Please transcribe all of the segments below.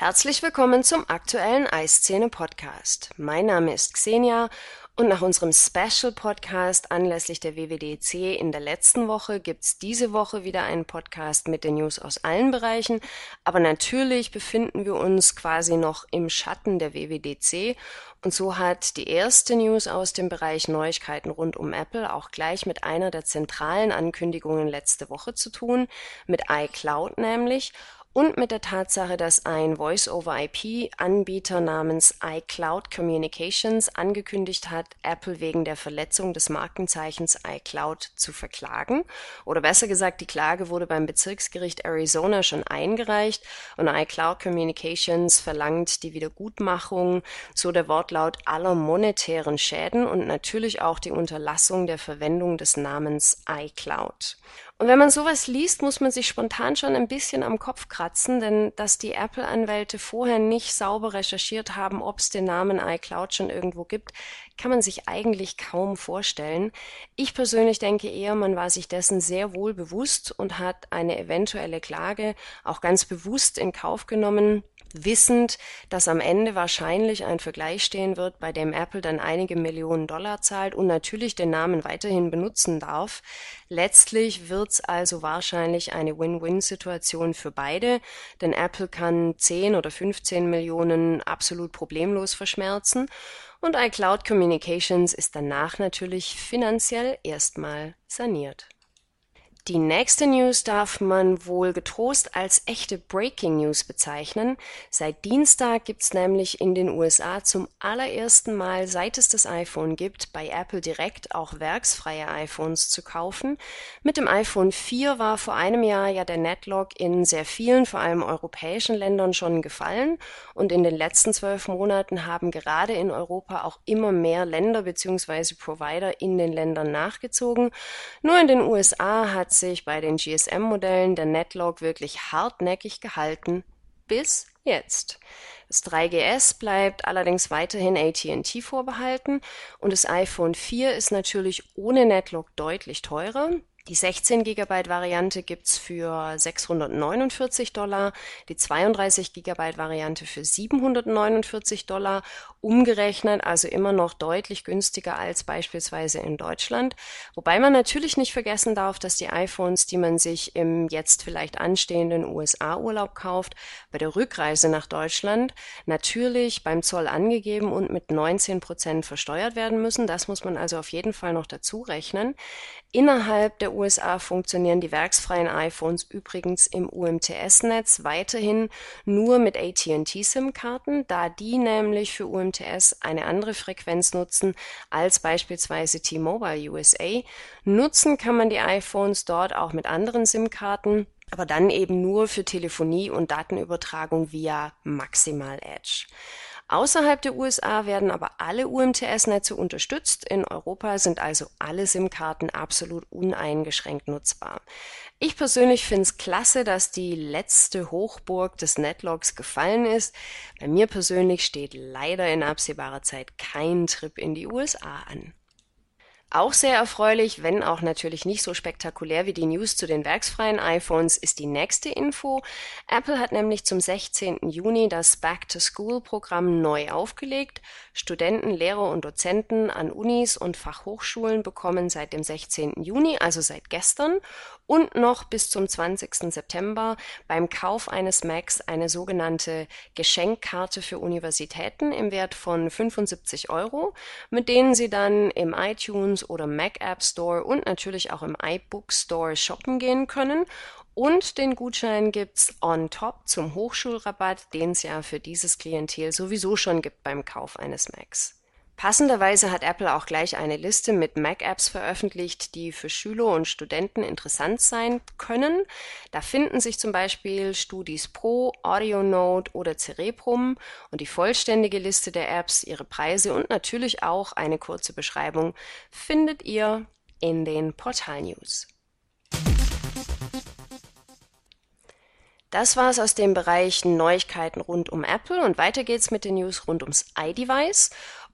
Herzlich willkommen zum aktuellen Eiszene-Podcast. Mein Name ist Xenia und nach unserem Special-Podcast anlässlich der WWDC in der letzten Woche gibt's diese Woche wieder einen Podcast mit den News aus allen Bereichen, aber natürlich befinden wir uns quasi noch im Schatten der WWDC und so hat die erste News aus dem Bereich Neuigkeiten rund um Apple auch gleich mit einer der zentralen Ankündigungen letzte Woche zu tun, mit iCloud nämlich. Und mit der Tatsache, dass ein Voice-over-IP-Anbieter namens iCloud Communications angekündigt hat, Apple wegen der Verletzung des Markenzeichens iCloud zu verklagen. Oder besser gesagt, die Klage wurde beim Bezirksgericht Arizona schon eingereicht und iCloud Communications verlangt die Wiedergutmachung, so der Wortlaut, aller monetären Schäden und natürlich auch die Unterlassung der Verwendung des Namens iCloud. Und wenn man sowas liest, muss man sich spontan schon ein bisschen am Kopf kratzen, denn dass die Apple-Anwälte vorher nicht sauber recherchiert haben, ob es den Namen iCloud schon irgendwo gibt, kann man sich eigentlich kaum vorstellen. Ich persönlich denke eher, man war sich dessen sehr wohl bewusst und hat eine eventuelle Klage auch ganz bewusst in Kauf genommen, wissend, dass am Ende wahrscheinlich ein Vergleich stehen wird, bei dem Apple dann einige Millionen Dollar zahlt und natürlich den Namen weiterhin benutzen darf. Letztlich wird's also wahrscheinlich eine Win-Win-Situation für beide, denn Apple kann 10 oder 15 Millionen absolut problemlos verschmerzen und iCloud Communications ist danach natürlich finanziell erstmal saniert. Die nächste News darf man wohl getrost als echte Breaking News bezeichnen. Seit Dienstag gibt's nämlich in den USA zum allerersten Mal, seit es das iPhone gibt, bei Apple direkt auch werksfreie iPhones zu kaufen. Mit dem iPhone 4 war vor einem Jahr ja der Netlock in sehr vielen, vor allem europäischen Ländern schon gefallen und in den letzten 12 Monaten haben gerade in Europa auch immer mehr Länder bzw. Provider in den Ländern nachgezogen. Nur in den USA hat sich bei den GSM-Modellen der Netlock wirklich hartnäckig gehalten, bis jetzt. Das 3GS bleibt allerdings weiterhin AT&T vorbehalten und das iPhone 4 ist natürlich ohne Netlock deutlich teurer. Die 16 GB Variante gibt's für $649, die 32 GB Variante für $749, umgerechnet also immer noch deutlich günstiger als beispielsweise in Deutschland. Wobei man natürlich nicht vergessen darf, dass die iPhones, die man sich im jetzt vielleicht anstehenden USA-Urlaub kauft, bei der Rückreise nach Deutschland natürlich beim Zoll angegeben und mit 19% versteuert werden müssen. Das muss man also auf jeden Fall noch dazu rechnen. Innerhalb der USA funktionieren die werksfreien iPhones übrigens im UMTS-Netz weiterhin nur mit AT&T-SIM-Karten, da die nämlich für UMTS eine andere Frequenz nutzen als beispielsweise T-Mobile USA. Nutzen kann man die iPhones dort auch mit anderen SIM-Karten, aber dann eben nur für Telefonie und Datenübertragung via Maximal Edge. Außerhalb der USA werden aber alle UMTS-Netze unterstützt. In Europa sind also alle SIM-Karten absolut uneingeschränkt nutzbar. Ich persönlich finde es klasse, dass die letzte Hochburg des Netlocks gefallen ist. Bei mir persönlich steht leider in absehbarer Zeit kein Trip in die USA an. Auch sehr erfreulich, wenn auch natürlich nicht so spektakulär wie die News zu den werksfreien iPhones, ist die nächste Info. Apple hat nämlich zum 16. Juni das Back-to-School-Programm neu aufgelegt. Studenten, Lehrer und Dozenten an Unis und Fachhochschulen bekommen seit dem 16. Juni, also seit gestern, und noch bis zum 20. September beim Kauf eines Macs eine sogenannte Geschenkkarte für Universitäten im Wert von 75 €, mit denen sie dann im iTunes oder Mac App Store und natürlich auch im iBook Store shoppen gehen können. Und den Gutschein gibt's on top zum Hochschulrabatt, den es ja für dieses Klientel sowieso schon gibt beim Kauf eines Macs. Passenderweise hat Apple auch gleich eine Liste mit Mac-Apps veröffentlicht, die für Schüler und Studenten interessant sein können. Da finden sich zum Beispiel Studis Pro, AudioNote oder Cerebrum und die vollständige Liste der Apps, ihre Preise und natürlich auch eine kurze Beschreibung findet ihr in den Portal-News. Das war's aus dem Bereich Neuigkeiten rund um Apple und weiter geht's mit den News rund ums iDevice.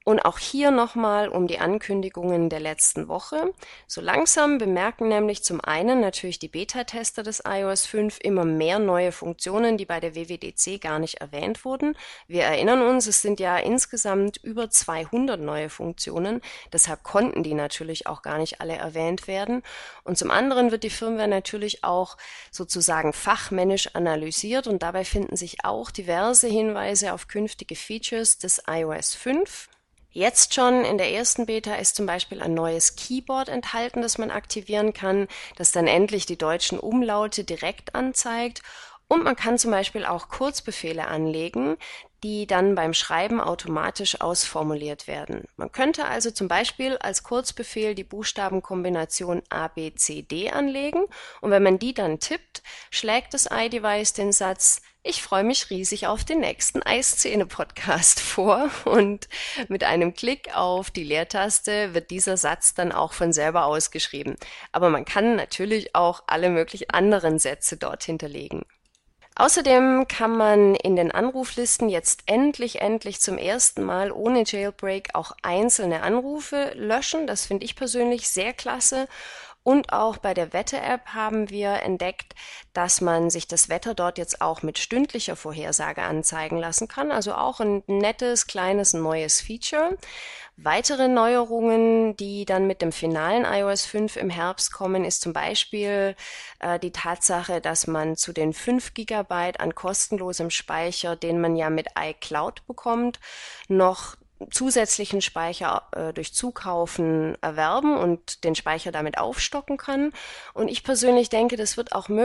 Und auch hier nochmal um die Ankündigungen der letzten Woche. So langsam bemerken nämlich zum einen natürlich die Beta-Tester des iOS 5 immer mehr neue Funktionen, die bei der WWDC gar nicht erwähnt wurden. Wir erinnern uns, es sind ja insgesamt über 200 neue Funktionen, deshalb konnten die natürlich auch gar nicht alle erwähnt werden. Und zum anderen wird die Firmware natürlich auch sozusagen fachmännisch analysiert und dabei finden sich auch diverse Hinweise auf künftige Features des iOS 5. Jetzt schon in der ersten Beta ist zum Beispiel ein neues Keyboard enthalten, das man aktivieren kann, das dann endlich die deutschen Umlaute direkt anzeigt. Und man kann zum Beispiel auch Kurzbefehle anlegen, die dann beim Schreiben automatisch ausformuliert werden. Man könnte also zum Beispiel als Kurzbefehl die Buchstabenkombination A, B, C, D anlegen und wenn man die dann tippt, schlägt das iDevice den Satz „Ich freue mich riesig auf den nächsten Eiszene-Podcast" vor und mit einem Klick auf die Leertaste wird dieser Satz dann auch von selber ausgeschrieben. Aber man kann natürlich auch alle möglichen anderen Sätze dort hinterlegen. Außerdem kann man in den Anruflisten jetzt endlich zum ersten Mal ohne Jailbreak auch einzelne Anrufe löschen. Das finde ich persönlich sehr klasse. Und auch bei der Wetter-App haben wir entdeckt, dass man sich das Wetter dort jetzt auch mit stündlicher Vorhersage anzeigen lassen kann. Also auch ein nettes, kleines, neues Feature. Weitere Neuerungen, die dann mit dem finalen iOS 5 im Herbst kommen, ist zum Beispiel die Tatsache, dass man zu den 5 Gigabyte an kostenlosem Speicher, den man ja mit iCloud bekommt, noch zusätzlichen Speicher durch Zukaufen erwerben und den Speicher damit aufstocken kann. Und ich persönlich denke, das wird auch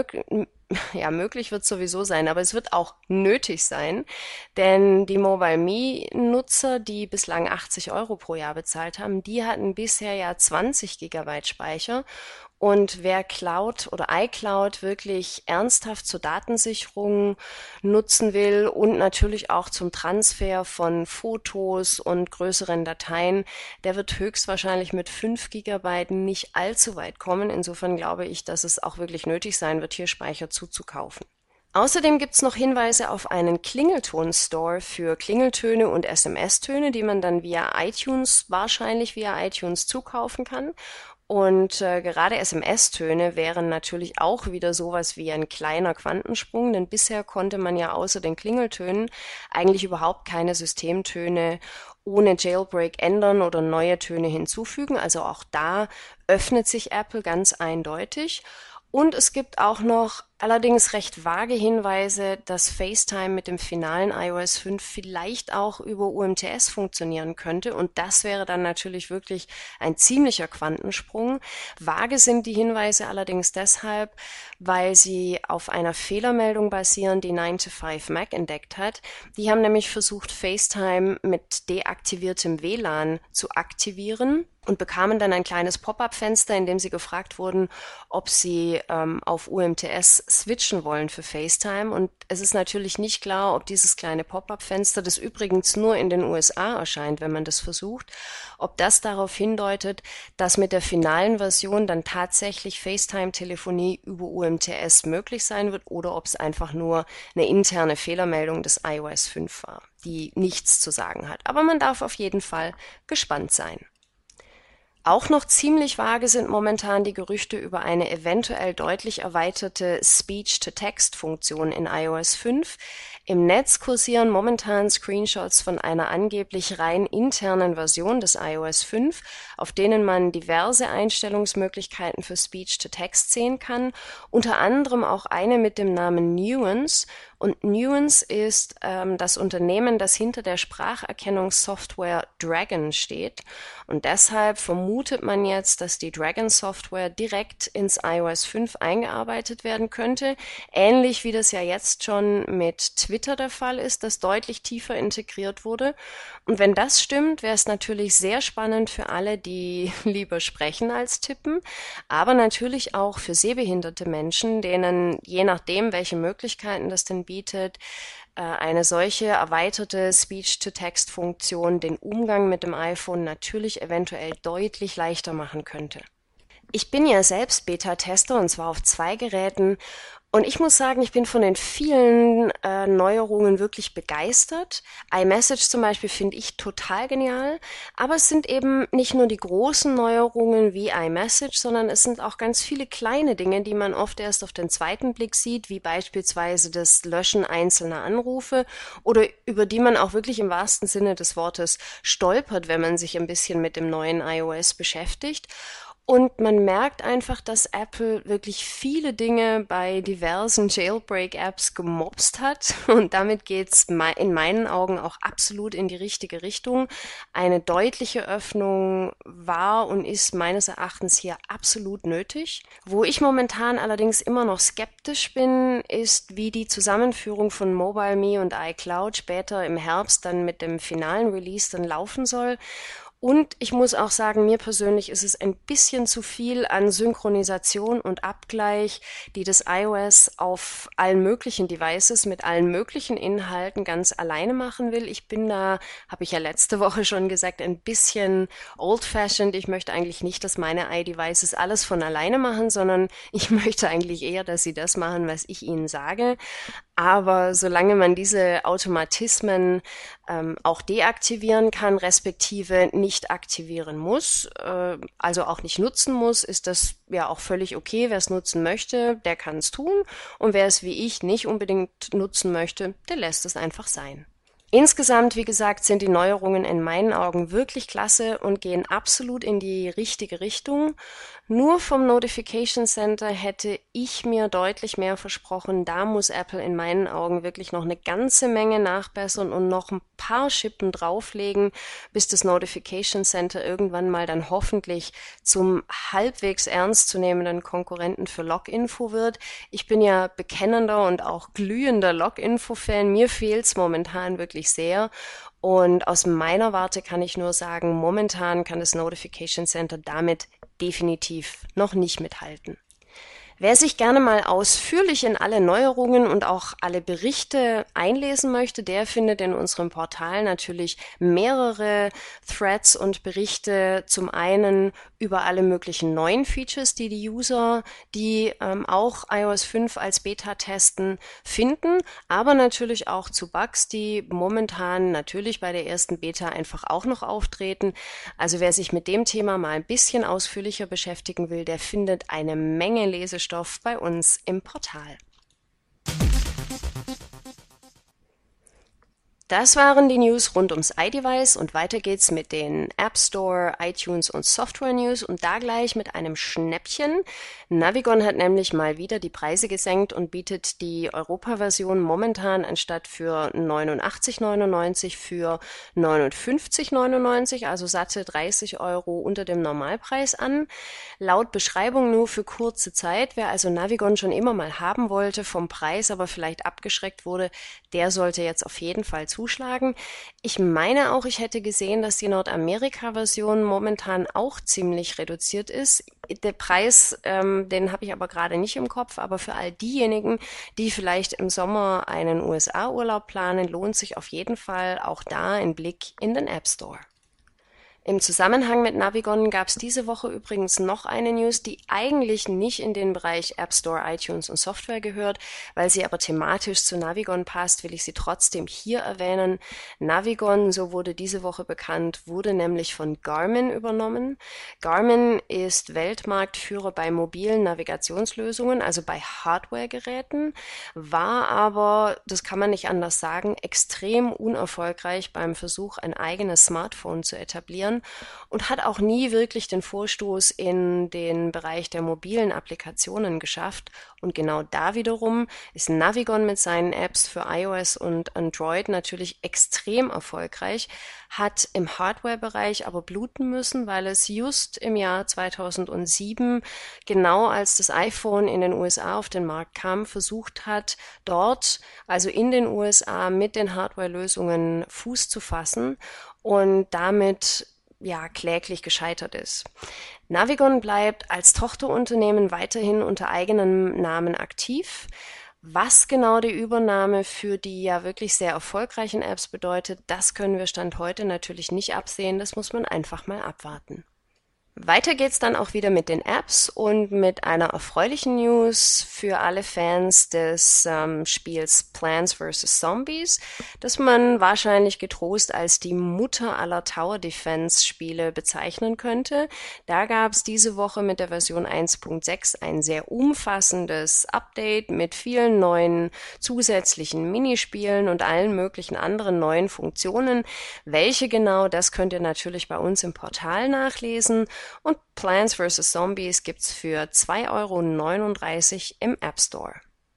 möglich wird sowieso sein, aber es wird auch nötig sein, denn die MobileMe-Nutzer, die bislang 80 € pro Jahr bezahlt haben, die hatten bisher ja 20 Gigabyte Speicher. Und wer Cloud oder iCloud wirklich ernsthaft zur Datensicherung nutzen will und natürlich auch zum Transfer von Fotos und größeren Dateien, der wird höchstwahrscheinlich mit 5 Gigabyte nicht allzu weit kommen. Insofern glaube ich, dass es auch wirklich nötig sein wird, hier Speicher zuzukaufen. Außerdem gibt's noch Hinweise auf einen Klingelton-Store für Klingeltöne und SMS-Töne, die man dann wahrscheinlich via iTunes zukaufen kann. Und gerade SMS-Töne wären natürlich auch wieder sowas wie ein kleiner Quantensprung, denn bisher konnte man ja außer den Klingeltönen eigentlich überhaupt keine Systemtöne ohne Jailbreak ändern oder neue Töne hinzufügen. Also auch da öffnet sich Apple ganz eindeutig. Und es gibt auch noch allerdings recht vage Hinweise, dass FaceTime mit dem finalen iOS 5 vielleicht auch über UMTS funktionieren könnte. Und das wäre dann natürlich wirklich ein ziemlicher Quantensprung. Vage sind die Hinweise allerdings deshalb, weil sie auf einer Fehlermeldung basieren, die 9to5Mac entdeckt hat. Die haben nämlich versucht, FaceTime mit deaktiviertem WLAN zu aktivieren und bekamen dann ein kleines Pop-up-Fenster, in dem sie gefragt wurden, ob sie auf UMTS switchen wollen für FaceTime. Und es ist natürlich nicht klar, ob dieses kleine Pop-up-Fenster, das übrigens nur in den USA erscheint, wenn man das versucht, ob das darauf hindeutet, dass mit der finalen Version dann tatsächlich FaceTime-Telefonie über UMTS möglich sein wird oder ob es einfach nur eine interne Fehlermeldung des iOS 5 war, die nichts zu sagen hat. Aber man darf auf jeden Fall gespannt sein. Auch noch ziemlich vage sind momentan die Gerüchte über eine eventuell deutlich erweiterte Speech-to-Text-Funktion in iOS 5. Im Netz kursieren momentan Screenshots von einer angeblich rein internen Version des iOS 5, auf denen man diverse Einstellungsmöglichkeiten für Speech-to-Text sehen kann, unter anderem auch eine mit dem Namen Nuance. Und Nuance ist das Unternehmen, das hinter der Spracherkennungssoftware Dragon steht. Und deshalb vermutet man jetzt, dass die Dragon-Software direkt ins iOS 5 eingearbeitet werden könnte, ähnlich wie das ja jetzt schon mit Twitter der Fall ist, das deutlich tiefer integriert wurde. Und wenn das stimmt, wäre es natürlich sehr spannend für alle, die lieber sprechen als tippen, aber natürlich auch für sehbehinderte Menschen, denen, je nachdem, welche Möglichkeiten das denn bietet, eine solche erweiterte Speech-to-Text-Funktion den Umgang mit dem iPhone natürlich eventuell deutlich leichter machen könnte. Ich bin ja selbst Beta-Tester und zwar auf 2 Geräten Und ich muss sagen, ich bin von den vielen Neuerungen wirklich begeistert. iMessage zum Beispiel finde ich total genial. Aber es sind eben nicht nur die großen Neuerungen wie iMessage, sondern es sind auch ganz viele kleine Dinge, die man oft erst auf den zweiten Blick sieht, wie beispielsweise das Löschen einzelner Anrufe oder über die man auch wirklich im wahrsten Sinne des Wortes stolpert, wenn man sich ein bisschen mit dem neuen iOS beschäftigt. Und man merkt einfach, dass Apple wirklich viele Dinge bei diversen Jailbreak-Apps gemopst hat. Und damit geht's in meinen Augen auch absolut in die richtige Richtung. Eine deutliche Öffnung war und ist meines Erachtens hier absolut nötig. Wo ich momentan allerdings immer noch skeptisch bin, ist, wie die Zusammenführung von MobileMe und iCloud später im Herbst dann mit dem finalen Release dann laufen soll. Und ich muss auch sagen, mir persönlich ist es ein bisschen zu viel an Synchronisation und Abgleich, die das iOS auf allen möglichen Devices mit allen möglichen Inhalten ganz alleine machen will. Ich bin da, habe ich ja letzte Woche schon gesagt, ein bisschen old-fashioned. Ich möchte eigentlich nicht, dass meine iDevices alles von alleine machen, sondern ich möchte eigentlich eher, dass sie das machen, was ich ihnen sage. Aber solange man diese Automatismen auch deaktivieren kann, respektive nicht aktivieren muss, also auch nicht nutzen muss, ist das ja auch völlig okay. Wer es nutzen möchte, der kann es tun. Und wer es wie ich nicht unbedingt nutzen möchte, der lässt es einfach sein. Insgesamt, wie gesagt, sind die Neuerungen in meinen Augen wirklich klasse und gehen absolut in die richtige Richtung. Nur vom Notification Center hätte ich mir deutlich mehr versprochen. Da muss Apple in meinen Augen wirklich noch eine ganze Menge nachbessern und noch ein paar Schippen drauflegen, bis das Notification Center irgendwann mal dann hoffentlich zum halbwegs ernstzunehmenden Konkurrenten für Loginfo wird. Ich bin ja bekennender und auch glühender Loginfo-Fan. Mir fehlt's momentan wirklich sehr. Und aus meiner Warte kann ich nur sagen, momentan kann das Notification Center damit definitiv noch nicht mithalten. Wer sich gerne mal ausführlich in alle Neuerungen und auch alle Berichte einlesen möchte, der findet in unserem Portal natürlich mehrere Threads und Berichte. Zum einen über alle möglichen neuen Features, die die User, die auch iOS 5 als Beta testen, finden, aber natürlich auch zu Bugs, die momentan natürlich bei der ersten Beta einfach auch noch auftreten. Also wer sich mit dem Thema mal ein bisschen ausführlicher beschäftigen will, der findet eine Menge Lesestoff bei uns im Portal. Das waren die News rund ums iDevice und weiter geht's mit den App Store, iTunes und Software News und da gleich mit einem Schnäppchen. Navigon hat nämlich mal wieder die Preise gesenkt und bietet die Europa-Version momentan anstatt für 89,99 für 59,99, also satte 30 Euro unter dem Normalpreis an. Laut Beschreibung nur für kurze Zeit. Wer also Navigon schon immer mal haben wollte, vom Preis aber vielleicht abgeschreckt wurde, der sollte jetzt auf jeden Fall zuschlagen. Ich meine auch, ich hätte gesehen, dass die Nordamerika-Version momentan auch ziemlich reduziert ist. Der Preis, den habe ich aber gerade nicht im Kopf, aber für all diejenigen, die vielleicht im Sommer einen USA-Urlaub planen, lohnt sich auf jeden Fall auch da ein Blick in den App Store. Im Zusammenhang mit Navigon gab es diese Woche übrigens noch eine News, die eigentlich nicht in den Bereich App Store, iTunes und Software gehört, weil sie aber thematisch zu Navigon passt, will ich sie trotzdem hier erwähnen. Navigon, so wurde diese Woche bekannt, wurde nämlich von Garmin übernommen. Garmin ist Weltmarktführer bei mobilen Navigationslösungen, also bei Hardware-Geräten, war aber, das kann man nicht anders sagen, extrem unerfolgreich beim Versuch, ein eigenes Smartphone zu etablieren und hat auch nie wirklich den Vorstoß in den Bereich der mobilen Applikationen geschafft. Und genau da wiederum ist Navigon mit seinen Apps für iOS und Android natürlich extrem erfolgreich, hat im Hardware-Bereich aber bluten müssen, weil es just im Jahr 2007, genau als das iPhone in den USA auf den Markt kam, versucht hat, dort, also in den USA, mit den Hardware-Lösungen Fuß zu fassen und damit ja kläglich gescheitert ist. Navigon bleibt als Tochterunternehmen weiterhin unter eigenem Namen aktiv. Was genau die Übernahme für die ja wirklich sehr erfolgreichen Apps bedeutet, das können wir Stand heute natürlich nicht absehen. Das muss man einfach mal abwarten. Weiter geht's dann auch wieder mit den Apps und mit einer erfreulichen News für alle Fans des Spiels Plants vs. Zombies, das man wahrscheinlich getrost als die Mutter aller Tower Defense Spiele bezeichnen könnte. Da gab's diese Woche mit der Version 1.6 ein sehr umfassendes Update mit vielen neuen zusätzlichen Minispielen und allen möglichen anderen neuen Funktionen. Welche genau, das könnt ihr natürlich bei uns im Portal nachlesen. Und Plants vs. Zombies gibt's für 2,39 € im App Store.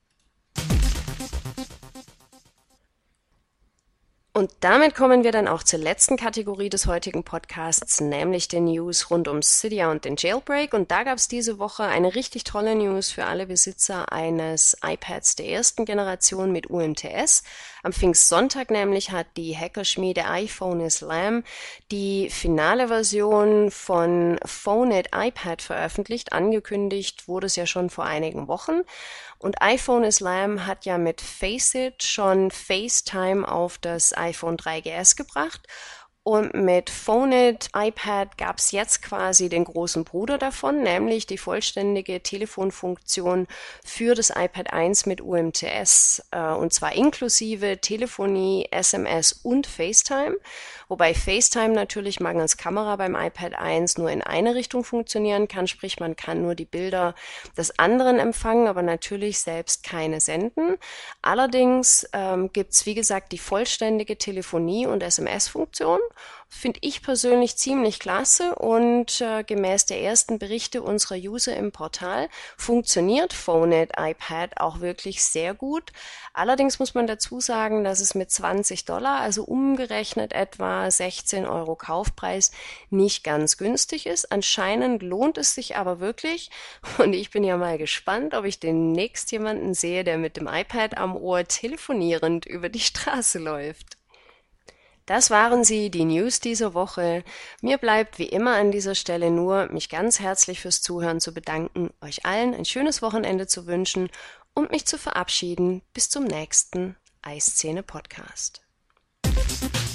Und damit kommen wir dann auch zur letzten Kategorie des heutigen Podcasts, nämlich den News rund um Cydia und den Jailbreak. Und da gab es diese Woche eine richtig tolle News für alle Besitzer eines iPads der ersten Generation mit UMTS. Am Pfingstsonntag nämlich hat die Hackerschmiede iPhone Islam die finale Version von PhoneIt iPad veröffentlicht. Angekündigt wurde es ja schon vor einigen Wochen. Und iPhone Islam hat ja mit Faceit schon FaceTime auf das iPhone 3GS gebracht. Und mit PhoneIt iPad gab es jetzt quasi den großen Bruder davon, nämlich die vollständige Telefonfunktion für das iPad 1 mit UMTS, und zwar inklusive Telefonie, SMS und FaceTime. Wobei FaceTime natürlich mangels Kamera beim iPad 1 nur in eine Richtung funktionieren kann, sprich man kann nur die Bilder des anderen empfangen, aber natürlich selbst keine senden. Allerdings gibt's wie gesagt die vollständige Telefonie- und SMS-Funktion. Finde ich persönlich ziemlich klasse und gemäß der ersten Berichte unserer User im Portal funktioniert PhoneIt iPad auch wirklich sehr gut. Allerdings muss man dazu sagen, dass es mit $20, also umgerechnet etwa 16 € Kaufpreis, nicht ganz günstig ist. Anscheinend lohnt es sich aber wirklich und ich bin ja mal gespannt, ob ich demnächst jemanden sehe, der mit dem iPad am Ohr telefonierend über die Straße läuft. Das waren sie, die News dieser Woche. Mir bleibt wie immer an dieser Stelle nur, mich ganz herzlich fürs Zuhören zu bedanken, euch allen ein schönes Wochenende zu wünschen und mich zu verabschieden bis zum nächsten Eiszene Podcast.